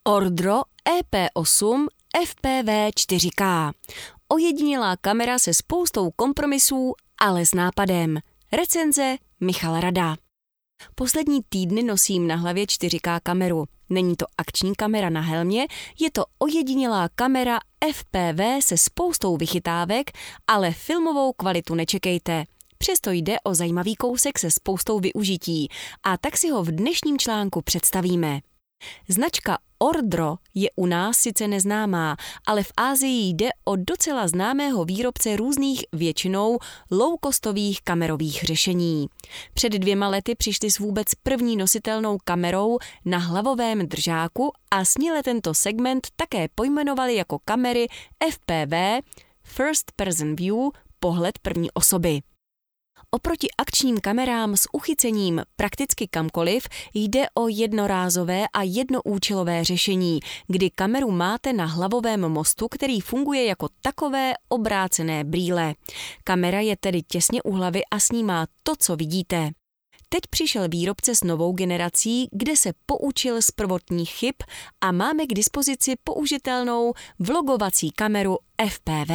Ordro EP8 FPV 4K. Ojedinělá kamera se spoustou kompromisů, ale s nápadem. Recenze Michal Rada. Poslední týdny nosím na hlavě 4K kameru. Není to akční kamera na helmě, je to ojedinělá kamera FPV se spoustou vychytávek, ale filmovou kvalitu nečekejte. Přesto jde o zajímavý kousek se spoustou využití a tak si ho v dnešním článku představíme. Značka Ordro je u nás sice neznámá, ale v Asii jde o docela známého výrobce různých většinou low-costových kamerových řešení. Před 2 lety přišli s vůbec první nositelnou kamerou na hlavovém držáku a směle tento segment také pojmenovali jako kamery FPV, First Person View, pohled první osoby. Oproti akčním kamerám s uchycením prakticky kamkoliv jde o jednorázové a jednoúčelové řešení, kdy kameru máte na hlavovém mostu, který funguje jako takové obrácené brýle. Kamera je tedy těsně u hlavy a snímá to, co vidíte. Teď přišel výrobce s novou generací, kde se poučil z prvotních chyb a máme k dispozici použitelnou vlogovací kameru FPV.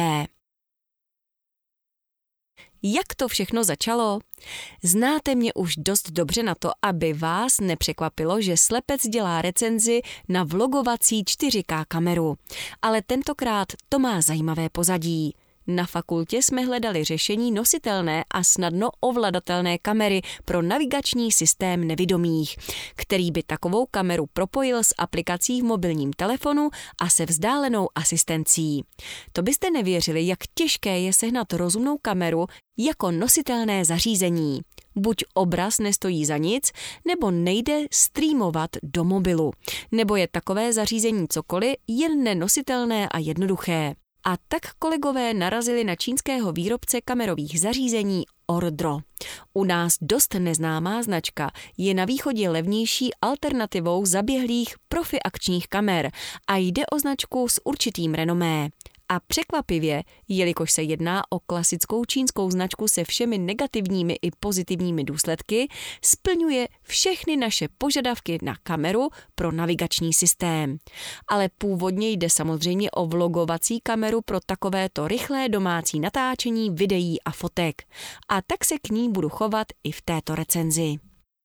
Jak to všechno začalo? Znáte mě už dost dobře na to, aby vás nepřekvapilo, že slepec dělá recenzi na vlogovací 4K kameru. Ale tentokrát to má zajímavé pozadí. Na fakultě jsme hledali řešení nositelné a snadno ovladatelné kamery pro navigační systém nevidomých, který by takovou kameru propojil s aplikací v mobilním telefonu a se vzdálenou asistencí. To byste nevěřili, jak těžké je sehnat rozumnou kameru jako nositelné zařízení. Buď obraz nestojí za nic, nebo nejde streamovat do mobilu, nebo je takové zařízení cokoliv, jen nenositelné a jednoduché. A tak kolegové narazili na čínského výrobce kamerových zařízení Ordro. U nás dost neznámá značka, je na východě levnější alternativou zaběhlých profi akčních kamer a jde o značku s určitým renomé. A překvapivě, jelikož se jedná o klasickou čínskou značku se všemi negativními i pozitivními důsledky, splňuje všechny naše požadavky na kameru pro navigační systém. Ale původně jde samozřejmě o vlogovací kameru pro takovéto rychlé domácí natáčení videí a fotek. A tak se k ní budu chovat i v této recenzi.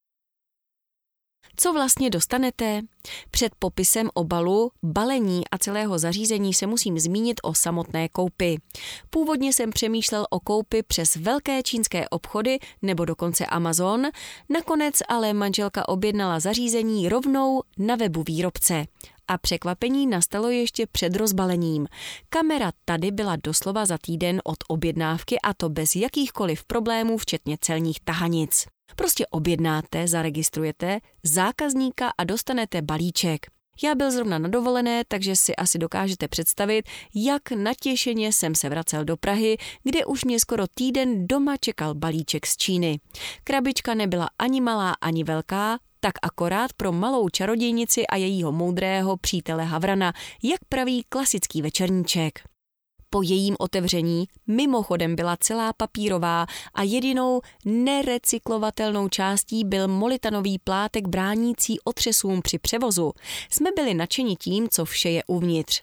Co vlastně dostanete? Před popisem obalu, balení a celého zařízení se musím zmínit o samotné koupi. Původně jsem přemýšlel o koupi přes velké čínské obchody nebo dokonce Amazon, nakonec ale manželka objednala zařízení rovnou na webu výrobce. A překvapení nastalo ještě před rozbalením. Kamera tady byla doslova za týden od objednávky a to bez jakýchkoliv problémů, včetně celních tahanic. Prostě objednáte, zaregistrujete zákazníka a dostanete balíček. Já byl zrovna na dovolené, takže si asi dokážete představit, jak natěšeně jsem se vracel do Prahy, kde už mě skoro týden doma čekal balíček z Číny. Krabička nebyla ani malá, ani velká, tak akorát pro malou čarodějnici a jejího moudrého přítele Havrana, jak praví klasický večerníček. Po jejím otevření mimochodem byla celá papírová a jedinou nerecyklovatelnou částí byl molitanový plátek bránící otřesům při převozu. Jsme byli nadšeni tím, co vše je uvnitř.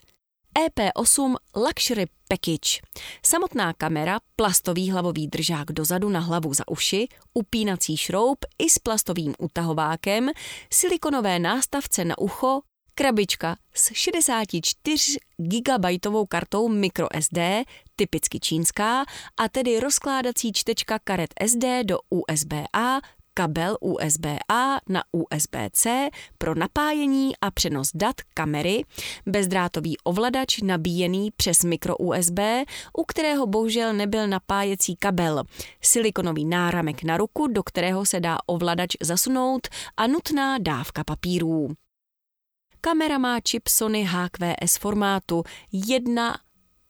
EP8 Luxury Package. Samotná kamera, plastový hlavový držák dozadu na hlavu za uši, upínací šroub i s plastovým utahovákem, silikonové nástavce na ucho, krabička s 64 GB kartou microSD, typicky čínská, a tedy rozkládací čtečka karet SD do USB-A, kabel USB-A na USB-C pro napájení a přenos dat kamery, bezdrátový ovladač nabíjený přes microUSB, u kterého bohužel nebyl napájecí kabel, silikonový náramek na ruku, do kterého se dá ovladač zasunout a nutná dávka papírů. Kamera má čip Sony HQS formátu 1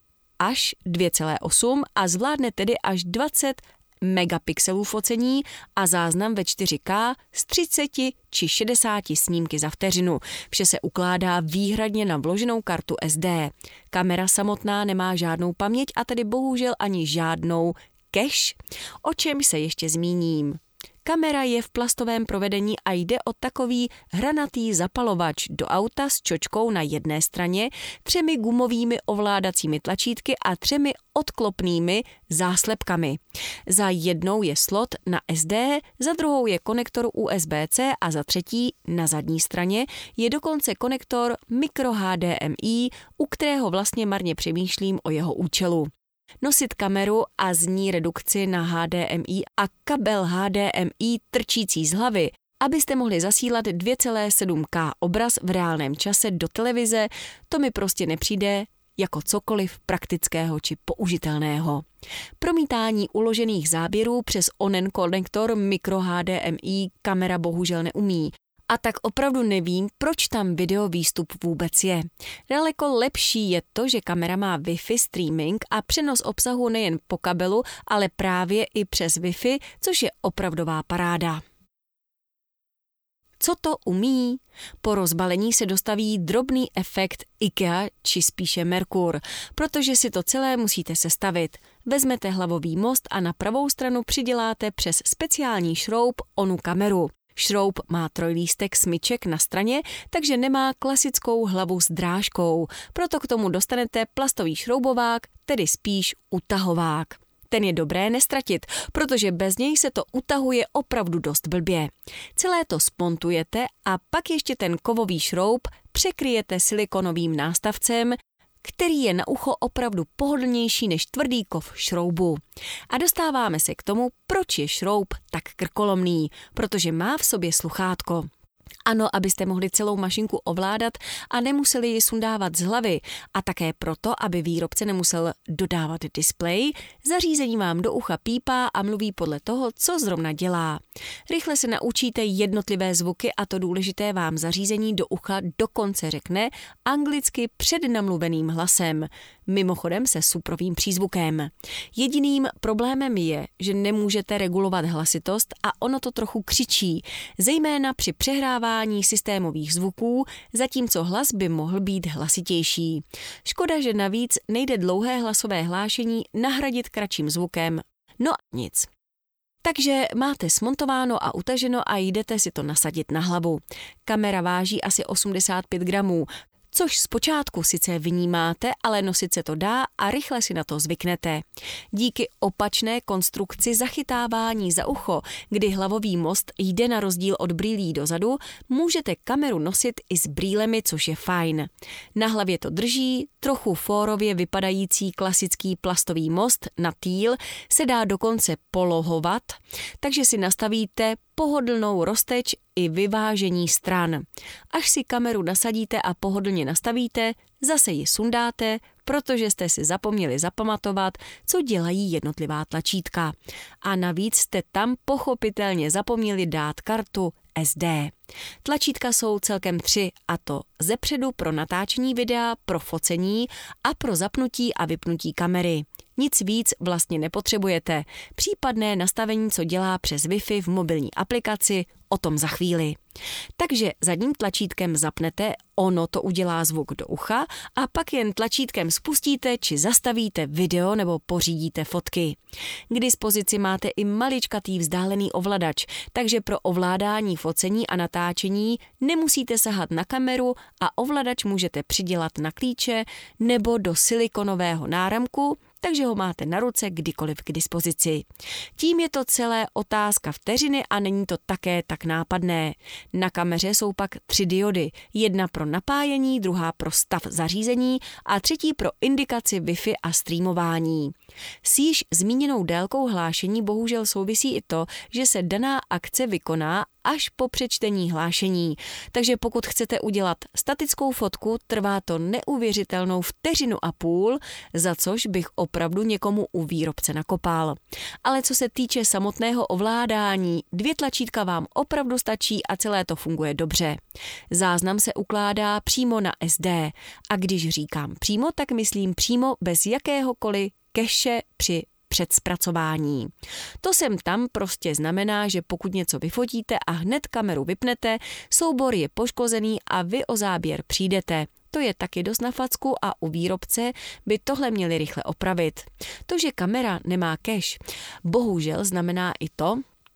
až 2,8 a zvládne tedy až 20 megapixelů focení a záznam ve 4K s 30 či 60 snímky za vteřinu. Vše se ukládá výhradně na vloženou kartu SD. Kamera samotná nemá žádnou paměť a tedy bohužel ani žádnou cache, o čem se ještě zmíním. Kamera je v plastovém provedení a jde o takový hranatý zapalovač do auta s čočkou na jedné straně, 3 gumovými ovládacími tlačítky a 3 odklopnými záslepkami. Za jednou je slot na SD, za druhou je konektor USB-C a za třetí, na zadní straně, je dokonce konektor micro HDMI, u kterého vlastně marně přemýšlím o jeho účelu. Nosit kameru a z ní redukci na HDMI a kabel HDMI trčící z hlavy, abyste mohli zasílat 2,7K obraz v reálném čase do televize, to mi prostě nepřijde jako cokoliv praktického či použitelného. Promítání uložených záběrů přes onen konektor micro HDMI kamera bohužel neumí. A tak opravdu nevím, proč tam video výstup vůbec je. Daleko lepší je to, že kamera má Wi-Fi streaming a přenos obsahu nejen po kabelu, ale právě i přes Wi-Fi, což je opravdová paráda. Co to umí? Po rozbalení se dostaví drobný efekt IKEA, či spíše Merkur, protože si to celé musíte sestavit. Vezmete hlavový most a na pravou stranu přiděláte přes speciální šroub onu kameru. Šroub má trojlístek smyček na straně, takže nemá klasickou hlavu s drážkou, proto k tomu dostanete plastový šroubovák, tedy spíš utahovák. Ten je dobré nestratit, protože bez něj se to utahuje opravdu dost blbě. Celé to spontujete a pak ještě ten kovový šroub překryjete silikonovým nástavcem, který je na ucho opravdu pohodlnější než tvrdý kov šroubu. A dostáváme se k tomu, proč je šroub tak krkolomný, protože má v sobě sluchátko. Ano, abyste mohli celou mašinku ovládat a nemuseli ji sundávat z hlavy a také proto, aby výrobce nemusel dodávat displej, zařízení vám do ucha pípá a mluví podle toho, co zrovna dělá. Rychle se naučíte jednotlivé zvuky a to důležité vám zařízení do ucha dokonce řekne anglicky přednamluveným hlasem, mimochodem se suprovým přízvukem. Jediným problémem je, že nemůžete regulovat hlasitost a ono to trochu křičí, zejména při přehrávání systémových zvuků, zatímco hlas by mohl být hlasitější. Škoda, že navíc nejde dlouhé hlasové hlášení nahradit kratším zvukem. No nic. Takže máte smontováno a utaženo a jdete si to nasadit na hlavu. Kamera váží asi 85 gramů, což zpočátku sice vnímáte, ale nosit se to dá a rychle si na to zvyknete. Díky opačné konstrukci zachytávání za ucho, kdy hlavový most jde na rozdíl od brýlí dozadu, můžete kameru nosit i s brýlemi, což je fajn. Na hlavě to drží, trochu fórově vypadající klasický plastový most na týl se dá dokonce polohovat, takže si nastavíte pohodlnou rozteč i vyvážení stran. Až si kameru nasadíte a pohodlně nastavíte, zase ji sundáte, protože jste si zapomněli zapamatovat, co dělají jednotlivá tlačítka. A navíc jste tam pochopitelně zapomněli dát kartu SD. Tlačítka jsou celkem 3, a to zepředu pro natáčení videa, pro focení a pro zapnutí a vypnutí kamery. Nic víc vlastně nepotřebujete. Případné nastavení, co dělá přes Wi-Fi v mobilní aplikaci, o tom za chvíli. Takže zadním tlačítkem zapnete, ono to udělá zvuk do ucha a pak jen tlačítkem spustíte či zastavíte video nebo pořídíte fotky. K dispozici máte i maličkatý vzdálený ovladač, takže pro ovládání focení a natáčení nemusíte sahat na kameru a ovladač můžete přidělat na klíče nebo do silikonového náramku, takže ho máte na ruce kdykoliv k dispozici. Tím je to celé otázka vteřiny a není to také tak nápadné. Na kameře jsou pak 3 diody, jedna pro napájení, druhá pro stav zařízení a třetí pro indikaci Wi-Fi a streamování. S již zmíněnou délkou hlášení bohužel souvisí i to, že se daná akce vykoná až po přečtení hlášení. Takže pokud chcete udělat statickou fotku, trvá to neuvěřitelnou 1,5 vteřiny, za což bych opravdu někomu u výrobce nakopal. Ale co se týče samotného ovládání, 2 tlačítka vám opravdu stačí a celé to funguje dobře. Záznam se ukládá přímo na SD a když říkám přímo, tak myslím přímo bez jakéhokoliv cache při předzpracování. To sem tam prostě znamená, že pokud něco vyfotíte a hned kameru vypnete, soubor je poškozený a vy o záběr přijdete. To je taky dost na facku a u výrobce by tohle měli rychle opravit. To, že kamera nemá cache, bohužel znamená i to,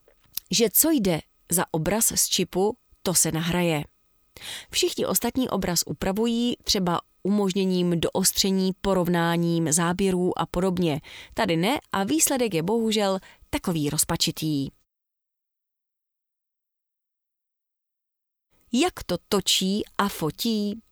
že co jde za obraz z čipu, to se nahraje. Všichni ostatní obraz upravují třeba umožněním doostření, porovnáním, záběrů a podobně. Tady ne a výsledek je bohužel takový rozpačitý. Jak to točí a fotí?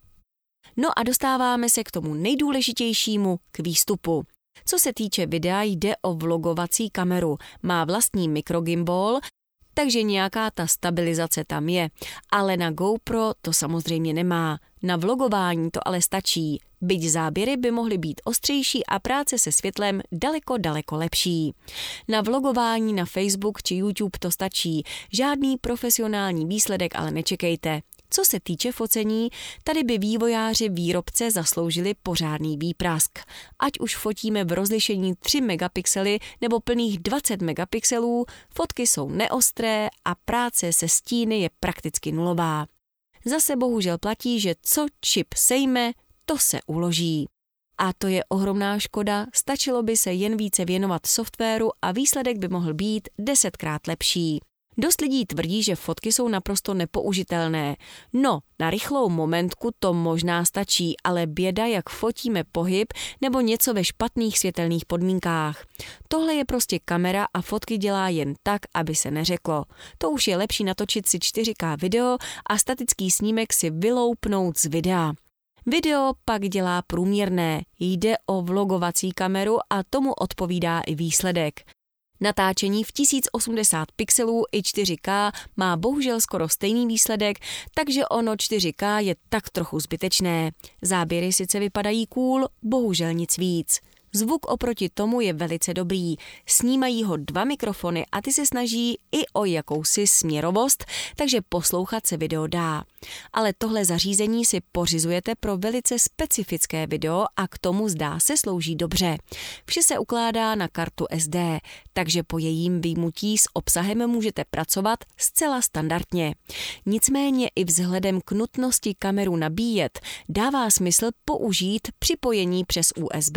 No a dostáváme se k tomu nejdůležitějšímu, k výstupu. Co se týče videa, jde o vlogovací kameru. Má vlastní mikrogimbal, takže nějaká ta stabilizace tam je. Ale na GoPro to samozřejmě nemá. Na vlogování to ale stačí. Byť záběry by mohly být ostřejší a práce se světlem daleko lepší. Na vlogování na Facebook či YouTube to stačí. Žádný profesionální výsledek ale nečekejte. Co se týče focení, tady by vývojáři výrobce zasloužili pořádný výprask. Ať už fotíme v rozlišení 3 megapixely nebo plných 20 megapixelů, fotky jsou neostré a práce se stíny je prakticky nulová. Zase bohužel platí, že co čip sejme, to se uloží. A to je ohromná škoda, stačilo by se jen více věnovat softwaru a výsledek by mohl být 10krát lepší. Dost lidí tvrdí, že fotky jsou naprosto nepoužitelné. No, na rychlou momentku to možná stačí, ale běda, jak fotíme pohyb nebo něco ve špatných světelných podmínkách. Tohle je prostě kamera a fotky dělá jen tak, aby se neřeklo. To už je lepší natočit si 4K video a statický snímek si vyloupnout z videa. Video pak dělá průměrné, jde o vlogovací kameru a tomu odpovídá i výsledek. Natáčení v 1080 pixelů i 4K má bohužel skoro stejný výsledek, takže ono 4K je tak trochu zbytečné. Záběry sice vypadají cool, bohužel nic víc. Zvuk oproti tomu je velice dobrý. Snímají ho 2 mikrofony a ty se snaží i o jakousi směrovost, takže poslouchat se video dá. Ale tohle zařízení si pořizujete pro velice specifické video a k tomu zdá se slouží dobře. Vše se ukládá na kartu SD, takže po jejím vyjmutí s obsahem můžete pracovat zcela standardně. Nicméně i vzhledem k nutnosti kameru nabíjet dává smysl použít připojení přes USB.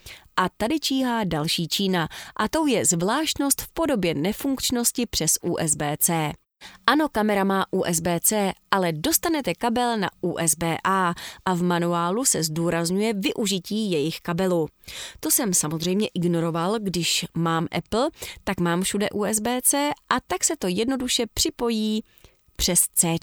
A tady číhá další Čína a tou je zvláštnost v podobě nefunkčnosti přes USB-C. Ano, kamera má USB-C, ale dostanete kabel na USB-A a v manuálu se zdůrazňuje využití jejich kabelu. To jsem samozřejmě ignoroval, když mám Apple, tak mám všude USB-C a tak se to jednoduše připojí přes C.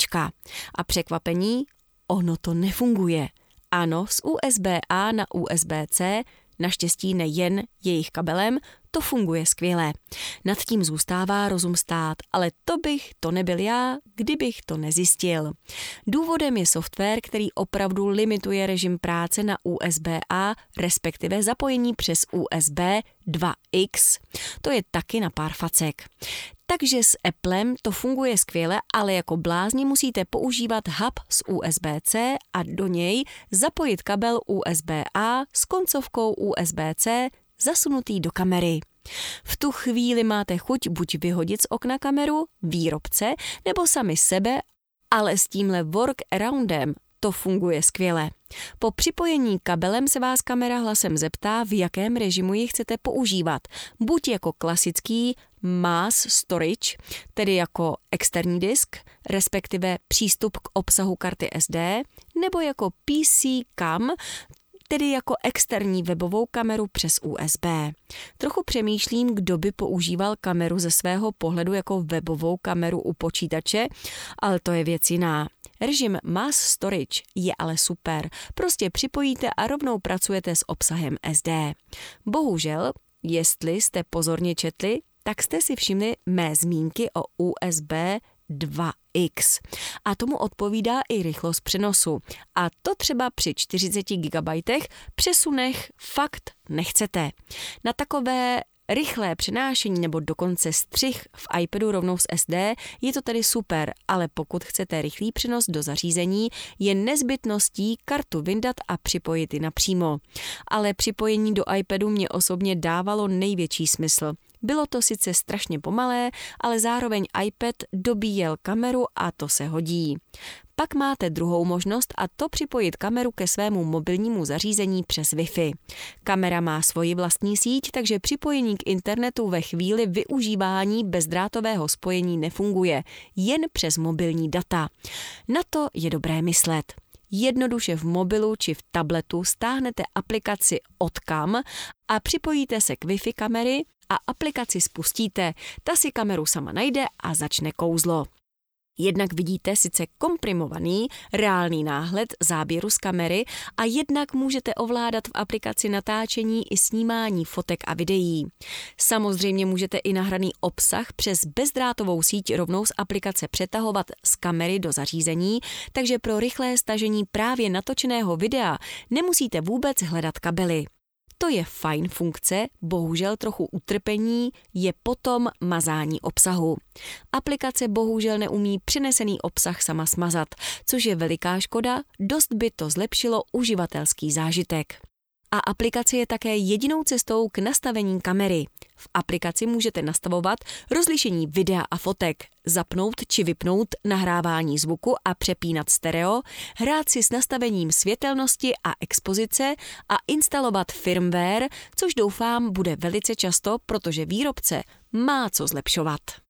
A překvapení, ono to nefunguje. Ano, z USB-A na USB-C, naštěstí nejen jejich kabelem, to funguje skvěle. Nad tím zůstává rozum stát, ale to nebyl já, kdybych to nezjistil. Důvodem je software, který opravdu limituje režim práce na USB-A, respektive zapojení přes USB 2X. To je taky na pár facek. Takže s Applem to funguje skvěle, ale jako blázni musíte používat hub z USB-C a do něj zapojit kabel USB-A s koncovkou USB-C zasunutý do kamery. V tu chvíli máte chuť buď vyhodit z okna kameru, výrobce, nebo sami sebe, ale s tímhle workaroundem to funguje skvěle. Po připojení kabelem se vás kamera hlasem zeptá, v jakém režimu ji chcete používat. Buď jako klasický mass storage, tedy jako externí disk, respektive přístup k obsahu karty SD, nebo jako PC cam, tedy jako externí webovou kameru přes USB. Trochu přemýšlím, kdo by používal kameru ze svého pohledu jako webovou kameru u počítače, ale to je věc jiná. Režim mass storage je ale super, prostě připojíte a rovnou pracujete s obsahem SD. Bohužel, jestli jste pozorně četli, tak jste si všimli mé zmínky o USB 2X. A tomu odpovídá i rychlost přenosu. A to třeba při 40 GB přesunech fakt nechcete. Na takové rychlé přenášení nebo dokonce střih v iPadu rovnou s SD je to tedy super, ale pokud chcete rychlý přenos do zařízení, je nezbytností kartu vyndat a připojit ji napřímo. Ale připojení do iPadu mě osobně dávalo největší smysl. Bylo to sice strašně pomalé, ale zároveň iPad dobíjel kameru a to se hodí. Pak máte druhou možnost a to připojit kameru ke svému mobilnímu zařízení přes Wi-Fi. Kamera má svoji vlastní síť, takže připojení k internetu ve chvíli využívání bezdrátového spojení nefunguje, jen přes mobilní data. Na to je dobré myslet. Jednoduše v mobilu či v tabletu stáhnete aplikaci Odkam a připojíte se k Wi-Fi kamery a aplikaci spustíte. Ta si kameru sama najde a začne kouzlo. Jednak vidíte sice komprimovaný, reálný náhled záběru z kamery a jednak můžete ovládat v aplikaci natáčení i snímání fotek a videí. Samozřejmě můžete i nahraný obsah přes bezdrátovou síť rovnou z aplikace přetahovat z kamery do zařízení, takže pro rychlé stažení právě natočeného videa nemusíte vůbec hledat kabely. To je fajn funkce, bohužel trochu utrpení je potom mazání obsahu. Aplikace bohužel neumí přenesený obsah sama smazat, což je veliká škoda, dost by to zlepšilo uživatelský zážitek. A aplikace je také jedinou cestou k nastavení kamery. V aplikaci můžete nastavovat rozlišení videa a fotek, zapnout či vypnout nahrávání zvuku a přepínat stereo, hrát si s nastavením světelnosti a expozice a instalovat firmware, což doufám bude velice často, protože výrobce má co zlepšovat.